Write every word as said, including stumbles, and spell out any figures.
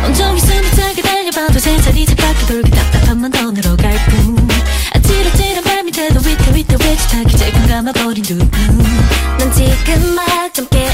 온종일 숨차게 달려봐도 세상이 차갑게 돌게 답답한 문돈으로 갈 뿐. 아찔아찔한 발 밑에도 위태위태 외치타기 재 공감아버린 두 눈. 난 지금 막 좀 깨